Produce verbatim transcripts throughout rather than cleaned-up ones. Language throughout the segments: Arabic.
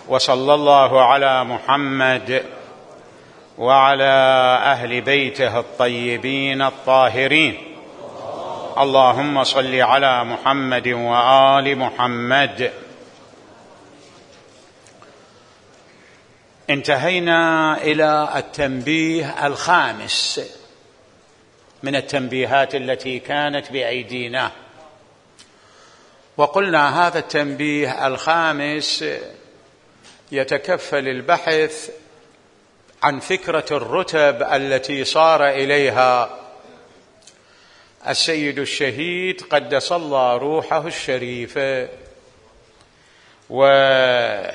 وصلى الله على محمد وعلى أهل بيته الطيبين الطاهرين. اللهم صل على محمد وآل محمد. انتهينا إلى التنبيه الخامس من التنبيهات التي كانت بأيدينا، وقلنا هذا التنبيه الخامس يتكفل البحث عن فكرة الرتب التي صار إليها السيد الشهيد قدس الله روحه الشريفة. وقبل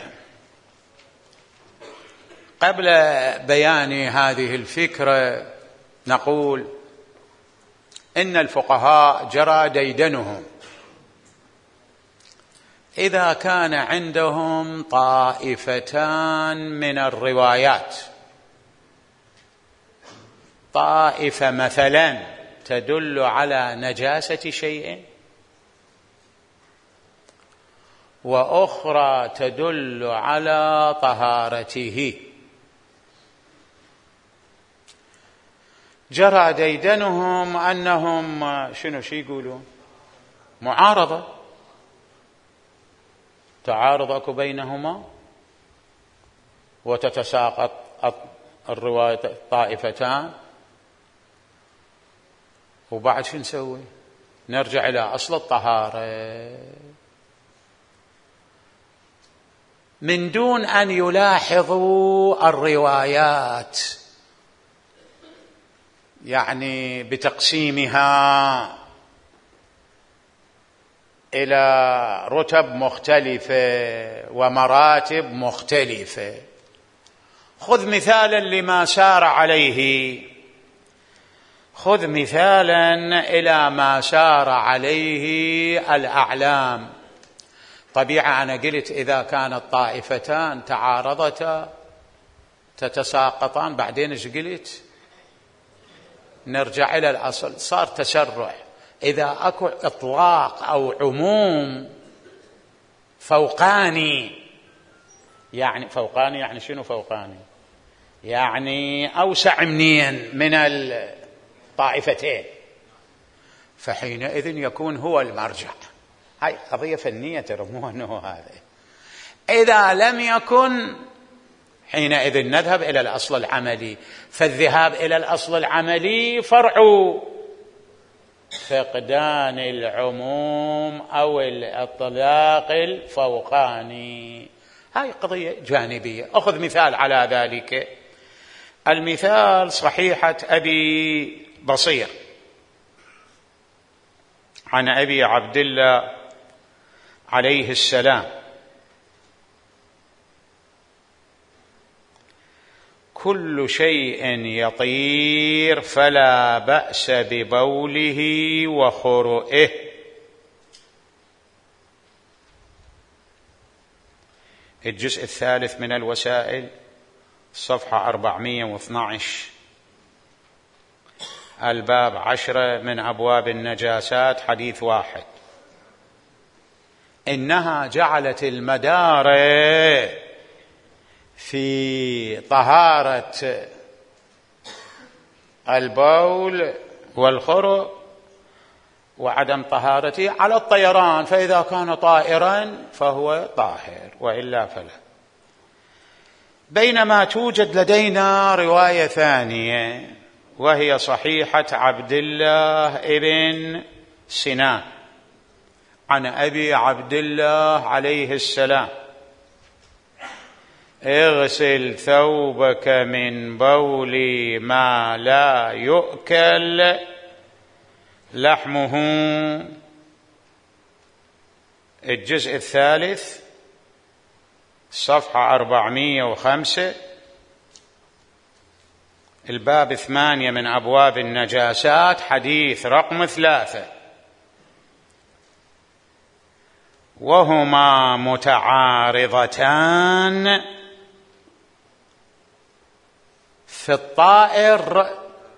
بيان هذه الفكرة نقول إن الفقهاء جرى ديدنهم إذا كان عندهم طائفتان من الروايات، طائفة مثلا تدل على نجاسة شيء، وأخرى تدل على طهارته، جرى ديدنهم أنهم شنو شي يقولون معارضة، تعارض أكو بينهما وتتساقط الرواية الطائفتان، وبعد شو نسوي؟ نرجع إلى أصل الطهارة من دون أن يلاحظوا الروايات، يعني بتقسيمها إلى رتب مختلفة ومراتب مختلفة. خذ مثالا لما سار عليه، خذ مثالا إلى ما سار عليه الأعلام. طبيعة أنا قلت إذا كانت طائفتان تعارضتا تتساقطان، بعدين إيش قلت؟ نرجع إلى الأصل، صار تسرع. إذا أكو إطلاق أو عموم فوقاني، يعني فوقاني يعني شنو فوقاني؟ يعني أوسع منين من الطائفتين، فحينئذ يكون هو المرجع. هاي قضية فنية ترى، مو أنه هذا. إذا لم يكن حينئذ نذهب إلى الأصل العملي، فالذهاب إلى الأصل العملي فرع فقدان العموم أو الإطلاق الفوقاني. هاي قضية جانبية. أخذ مثال على ذلك. المثال صحيحة أبي بصير عن أبي عبد الله عليه السلام: كل شيء يطير فلا بأس ببوله وخرؤه. الجزء الثالث من الوسائل، صفحة أربعمائة واثني عشر، الباب عشرة من أبواب النجاسات، حديث واحد: إنها جعلت المدار في طهارة البول والخرؤ وعدم طهارته على الطيران، فإذا كان طائرا فهو طاهر وإلا فلا. بينما توجد لدينا رواية ثانية وهي صحيحة عبد الله ابن سنان عن أبي عبد الله عليه السلام: اغسل ثوبك من بول ما لا يؤكل لحمه. الجزء الثالث، صفحة أربعمائة وخمسة، الباب ثمانية من أبواب النجاسات، حديث رقم ثلاثة: وهما متعارضتان في الطائر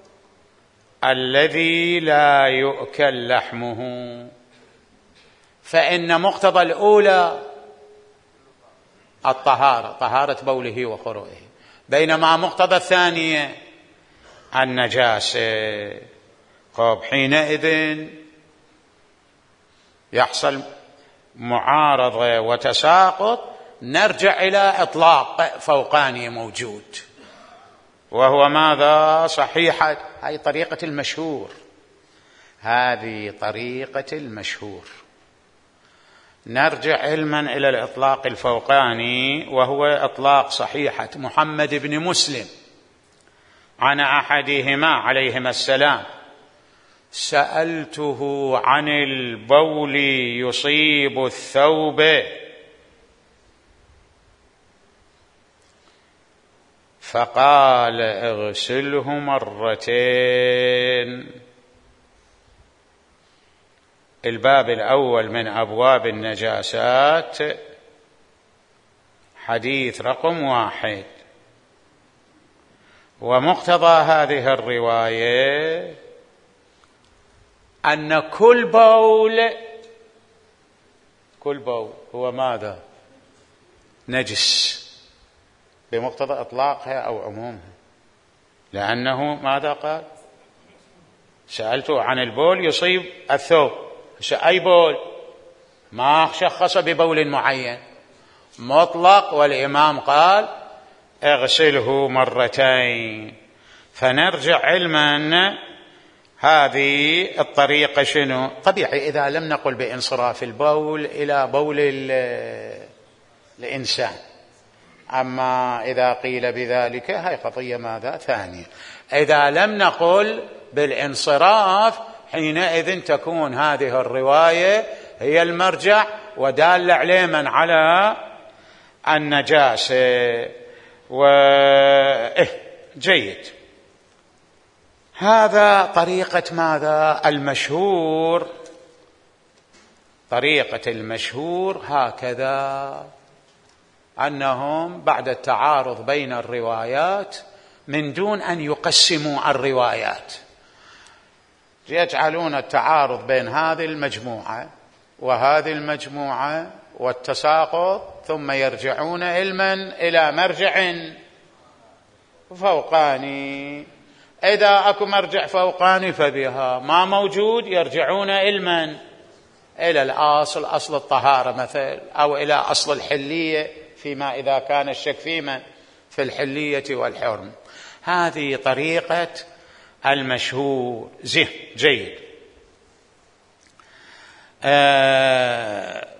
الذي لا يؤكل لحمه، فإن مقتضى الأولى الطهارة، طهارة بوله وخروئه، بينما مقتضى الثانية النجاسة. طب حينئذ يحصل معارضة وتساقط، نرجع إلى إطلاق فوقاني موجود، وهو ماذا؟ صحيحة. هذه طريقة المشهور، هذه طريقة المشهور. نرجع علما إلى الإطلاق الفوقاني، وهو إطلاق صحيحة محمد بن مسلم عن أحدهما عليهما السلام: سألته عن البول يصيب الثوب فقال اغسله مرتين. الباب الأول من أبواب النجاسات، حديث رقم واحد. ومقتضى هذه الرواية أن كل بول كل بول هو ماذا؟ نجس، بمقتضى إطلاقها أو عمومها، لأنه ماذا قال؟ سألته عن البول يصيب الثوب. أي بول؟ ما شخص ببول معين، مطلق، والإمام قال اغسله مرتين. فنرجع علما هذه الطريقة شنو؟ طبيعي إذا لم نقل بانصراف البول إلى بول الإنسان، أما إذا قيل بذلك هاي قضية ماذا؟ ثانية. إذا لم نقل بالانصراف حينئذ تكون هذه الرواية هي المرجع ودال عليما على النجاسة. و إيه جيد، هذا طريقة ماذا؟ المشهور. طريقة المشهور هكذا، أنهم بعد التعارض بين الروايات من دون أن يقسموا الروايات يجعلون التعارض بين هذه المجموعة وهذه المجموعة والتساقط، ثم يرجعون علما إلى مرجع فوقاني. إذا أكو مرجع فوقاني فبها، ما موجود يرجعون علما إلى الأصل، أصل الطهارة مثل، أو إلى أصل الحلية فيما إذا كان الشك فيما في الحلية والحرم. هذه طريقة المشهور. زين جيد. آه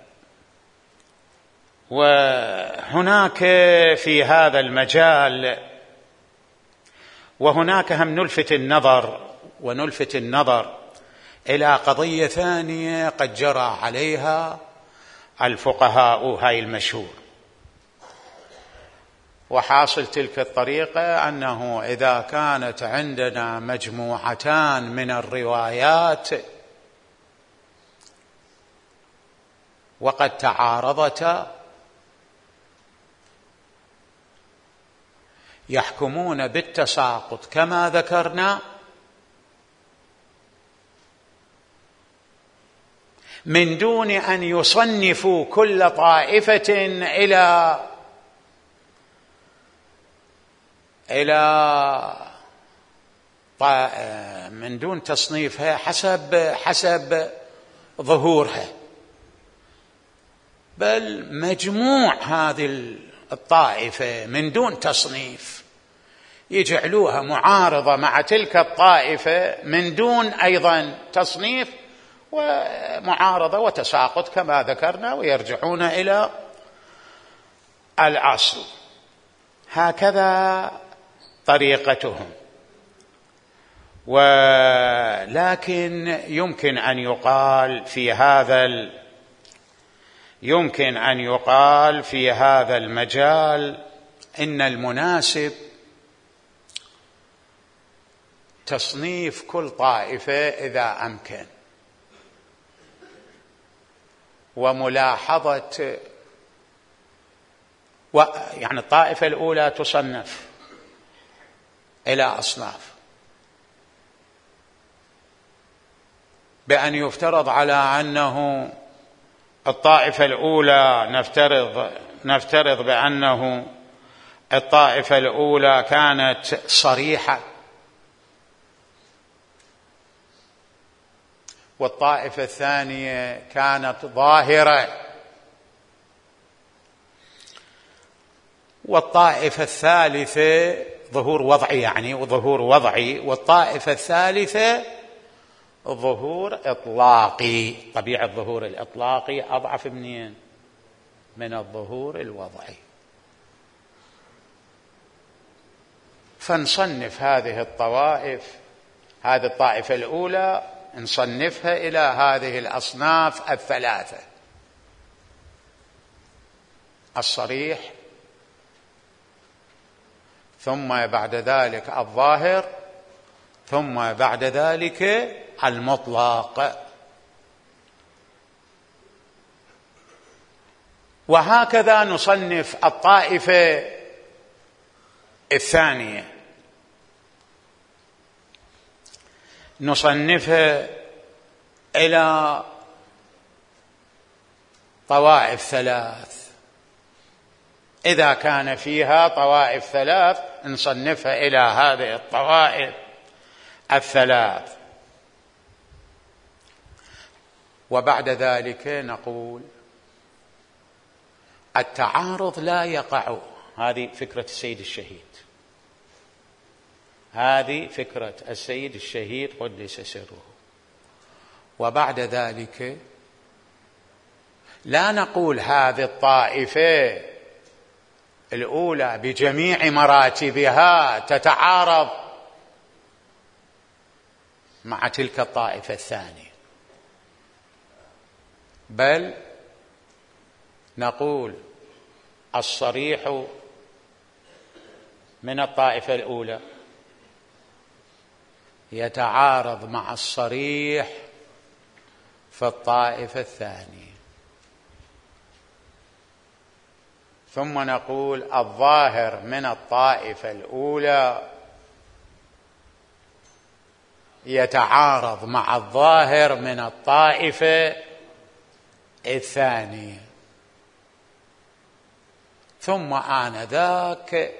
وهناك في هذا المجال، وهناك هم نلفت النظر ونلفت النظر إلى قضية ثانية قد جرى عليها الفقهاء، هاي المشهور. وحاصل تلك الطريقة أنه إذا كانت عندنا مجموعتان من الروايات وقد تعارضتا، يحكمون بالتساقط كما ذكرنا من دون أن يصنفوا كل طائفة إلى إلى من دون تصنيفها حسب حسب ظهورها، بل مجموع هذه الطائفة من دون تصنيف يجعلوها معارضة مع تلك الطائفة من دون أيضا تصنيف ومعارضة وتساقط كما ذكرنا، ويرجعون إلى الأصل. هكذا طريقتهم. ولكن يمكن أن يقال في هذا ال... يمكن أن يقال في هذا المجال إن المناسب تصنيف كل طائفة إذا أمكن، وملاحظة و... يعني الطائفة الأولى تصنف إلى أصناف، بأن يفترض على أنه الطائفة الأولى نفترض نفترض بأنه الطائفة الأولى كانت صريحة والطائفة الثانية كانت ظاهرة والطائفة الثالثة ظهور وضعي يعني وظهور وضعي والطائفة الثالثة ظهور إطلاقي. طبيعة الظهور الإطلاقي أضعف منين؟ من الظهور الوضعي. فنصنف هذه الطوائف، هذه الطائفة الأولى نصنفها إلى هذه الأصناف الثلاثة: الصريح، ثم بعد ذلك الظاهر، ثم بعد ذلك المطلق. وهكذا نصنف الطائفة الثانية، نصنفها إلى طوائف ثلاث. إذا كان فيها طوائف ثلاث نصنفها إلى هذه الطوائف الثلاث. وبعد ذلك نقول التعارض لا يقع. هذه فكرة السيد الشهيد، هذه فكرة السيد الشهيد قدس سره. وبعد ذلك لا نقول هذه الطائفة الأولى بجميع مراتبها تتعارض مع تلك الطائفة الثانية، بل نقول الصريح من الطائفة الأولى يتعارض مع الصريح في الطائفة الثانية، ثم نقول الظاهر من الطائفة الأولى يتعارض مع الظاهر من الطائفة الثانية، ثم آنذاك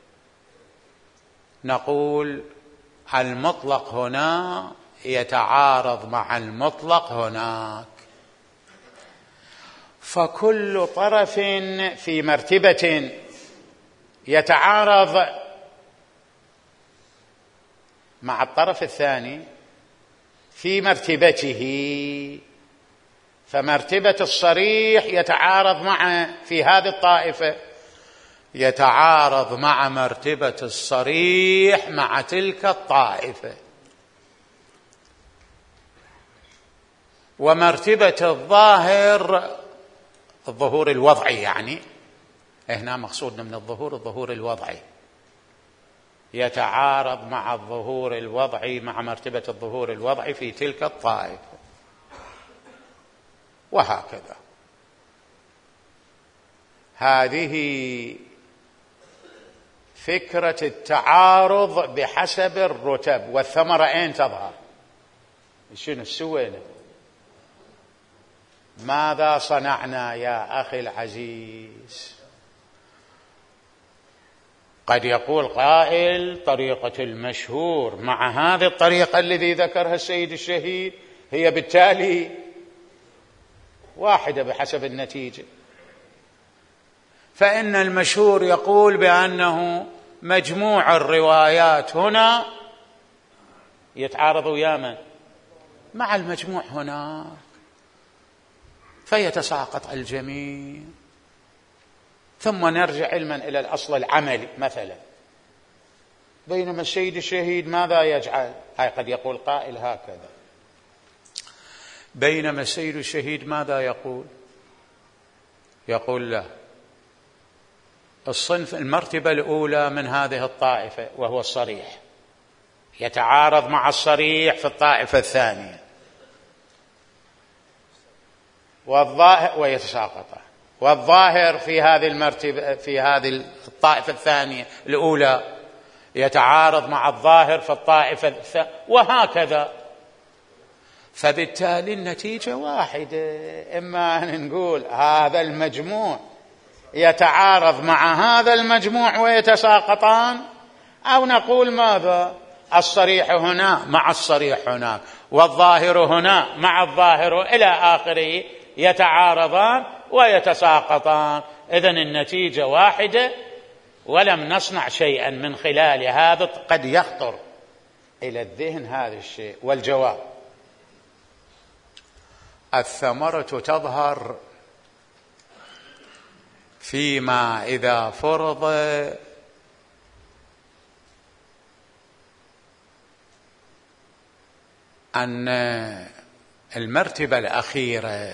نقول المطلق هنا يتعارض مع المطلق هناك. فكل طرف في مرتبة يتعارض مع الطرف الثاني في مرتبته، فمرتبة الصريح يتعارض مع في هذه الطائفة يتعارض مع مرتبة الصريح مع تلك الطائفة، ومرتبة الظاهر الظهور الوضعي، يعني هنا مقصودنا من الظهور الظهور الوضعي، يتعارض مع الظهور الوضعي مع مرتبة الظهور الوضعي في تلك الطائفة، وهكذا. هذه فكرة التعارض بحسب الرتب. والثمرة أين تظهر؟ شنو سوينا؟ ماذا صنعنا يا أخي العزيز؟ قد يقول قائل طريقة المشهور مع هذه الطريقة الذي ذكرها السيد الشهيد هي بالتالي واحدة بحسب النتيجة، فإن المشهور يقول بأنه مجموع الروايات هنا يتعارض ويا من؟ مع المجموع هناك، فيتساقط الجميع. ثم نرجع علما إلى الأصل العملي مثلا، بينما السيد الشهيد ماذا يجعل؟ هاي قد يقول قائل هكذا، بينما السيد الشهيد ماذا يقول؟ يقول له الصنف المرتبة الأولى من هذه الطائفة وهو الصريح يتعارض مع الصريح في الطائفة الثانية والظاهر ويتساقط، والظاهر في هذه المرتبة في هذه الطائفة الثانية الأولى يتعارض مع الظاهر في الطائفة الثانية، وهكذا. فبالتالي النتيجة واحدة، إما أن نقول هذا المجموع يتعارض مع هذا المجموع ويتساقطان، أو نقول ماذا؟ الصريح هنا مع الصريح هناك، والظاهر هنا مع الظاهر إلى آخره، يتعارضان ويتساقطان. إذن النتيجة واحدة، ولم نصنع شيئا من خلال هذا. قد يخطر إلى الذهن هذا الشيء. والجواب: الثمرة تظهر فيما إذا فرض أن المرتبة الأخيرة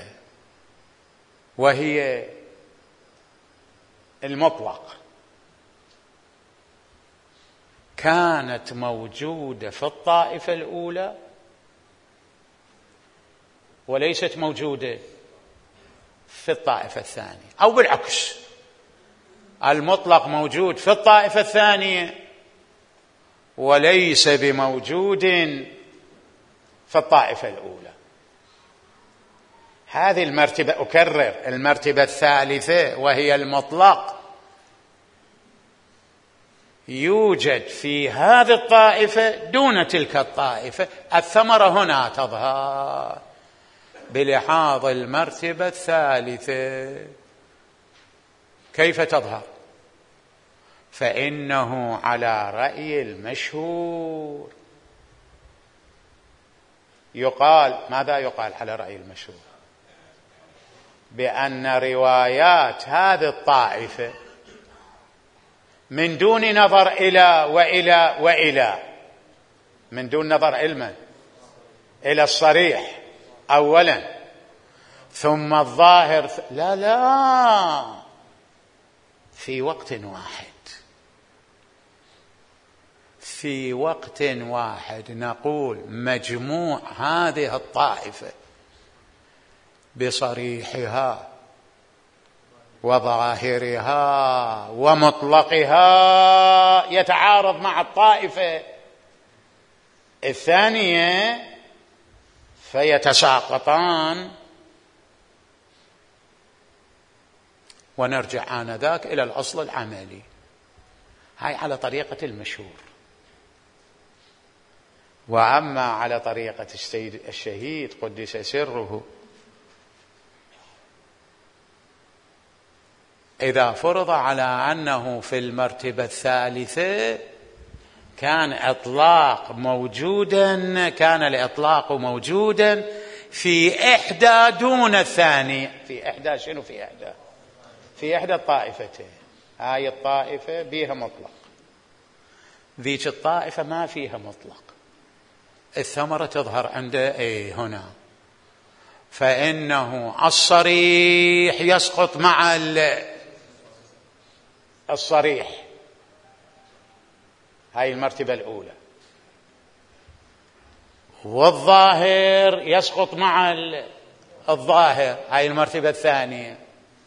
وهي المطلق كانت موجودة في الطائفة الأولى وليست موجودة في الطائفة الثانية، أو بالعكس، المطلق موجود في الطائفة الثانية وليس بموجود في الطائفة الأولى. هذه المرتبة، أكرر، المرتبة الثالثة وهي المطلق، يوجد في هذه الطائفة دون تلك الطائفة. الثمرة هنا تظهر بلحاظ المرتبة الثالثة. كيف تظهر؟ فإنه على رأي المشهور يقال، ماذا يقال على رأي المشهور؟ بأن روايات هذه الطائفة من دون نظر إلى وإلى وإلى، من دون نظر علما إلى الصريح أولا ثم الظاهر، لا لا في وقت واحد، في وقت واحد نقول مجموع هذه الطائفة بصريحها وظاهرها ومطلقها يتعارض مع الطائفة الثانية فيتساقطان، ونرجع آنذاك إلى الأصل العملي. هاي على طريقة المشهور. وأما على طريقة السيد الشهيد قدس سره، إذا فرض على أنه في المرتبة الثالثة كان إطلاق موجودا، كان الإطلاق موجودا في إحدى دون الثانية. في إحدى شنو؟ في إحدى في إحدى الطائفتين. هاي الطائفة بيها مطلق، ذيك الطائفة ما فيها مطلق. الثمرة تظهر عنده إيه هنا، فإنه الصريح يسقط مع الصريح، هاي المرتبة الأولى، والظاهر يسقط مع الظاهر، هاي المرتبة الثانية.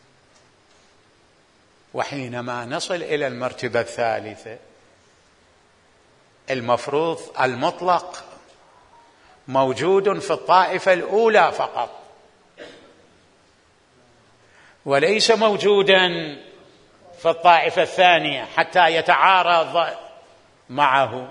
وحينما نصل إلى المرتبة الثالثة المفروض المطلق موجود في الطائفة الأولى فقط وليس موجودا في الطائفة الثانية حتى يتعارض معه،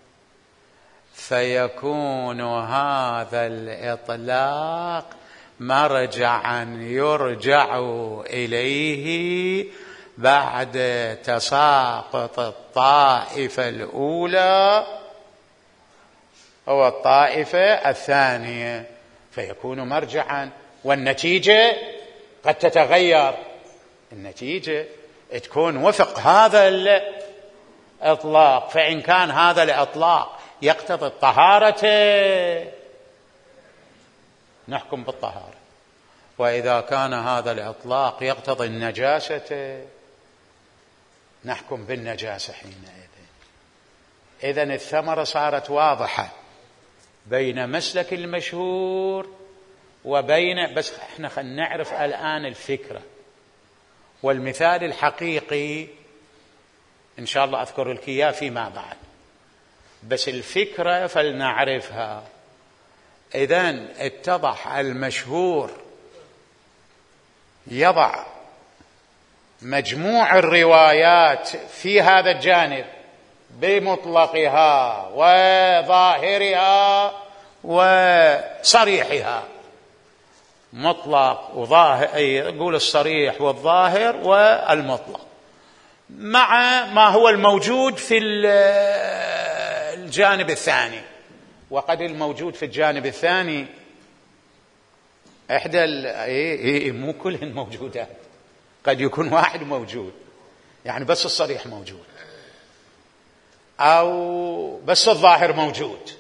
فيكون هذا الإطلاق مرجعا يرجع إليه بعد تساقط الطائفة الأولى هو الطائفة الثانية، فيكون مرجعا. والنتيجة قد تتغير، النتيجة تكون وفق هذا الإطلاق. فإن كان هذا الإطلاق يقتضي الطهارة نحكم بالطهارة، وإذا كان هذا الإطلاق يقتضي النجاسة نحكم بالنجاسة حينئذ. إذن الثمرة صارت واضحة بين مسلك المشهور وبين، بس احنا خلينا نعرف الآن الفكرة والمثال الحقيقي إن شاء الله أذكر لك إياه فيما بعد، بس الفكرة فلنعرفها. إذن اتضح المشهور يضع مجموع الروايات في هذا الجانب بمطلقها وظاهرها وصريحها، مطلق وظاهر، يقول الصريح والظاهر والمطلق، مع ما هو الموجود في الجانب الثاني. وقد الموجود في الجانب الثاني إحدى إيه إيه مو كلهن موجودات، قد يكون واحد موجود، يعني بس الصريح موجود، أو بس الظاهر موجود،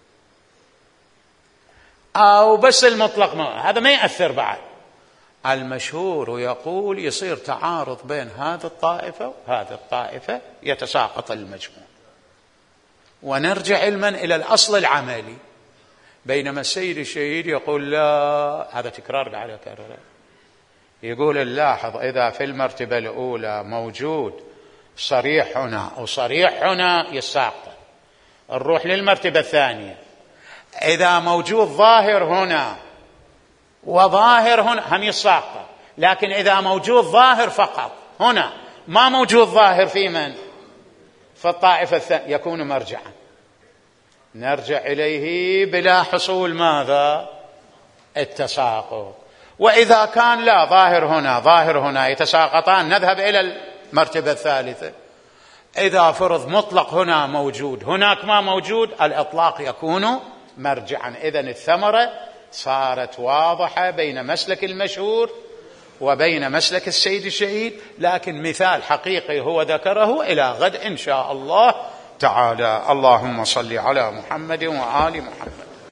أو بس المطلق موجود. هذا ما يأثر بعد. المشهور يقول يصير تعارض بين هذه الطائفة وهذه الطائفة، يتساقط المجموع، ونرجع علما إلى الأصل العملي. بينما السيد الشهيد يقول لا، هذا تكرار على كرر، يقول نلاحظ إذا في المرتبة الأولى موجود صريح هنا وصريح هنا يساقط، نروح للمرتبة الثانية إذا موجود ظاهر هنا وظاهر هنا هم يساقط، لكن إذا موجود ظاهر فقط هنا ما موجود ظاهر في من؟ في الطائفة الثانية، يكون مرجعا، نرجع إليه بلا حصول ماذا؟ التساقط. وإذا كان لا، ظاهر هنا ظاهر هنا يتساقطان، نذهب إلى المرتبة الثالثة. إذا فرض مطلق هنا موجود هناك ما موجود، الإطلاق يكون مرجعا. إذن الثمرة صارت واضحة بين مسلك المشهور وبين مسلك السيد الشهيد، لكن مثال حقيقي هو ذكره إلى غد إن شاء الله تعالى. اللهم صل على محمد وآل محمد.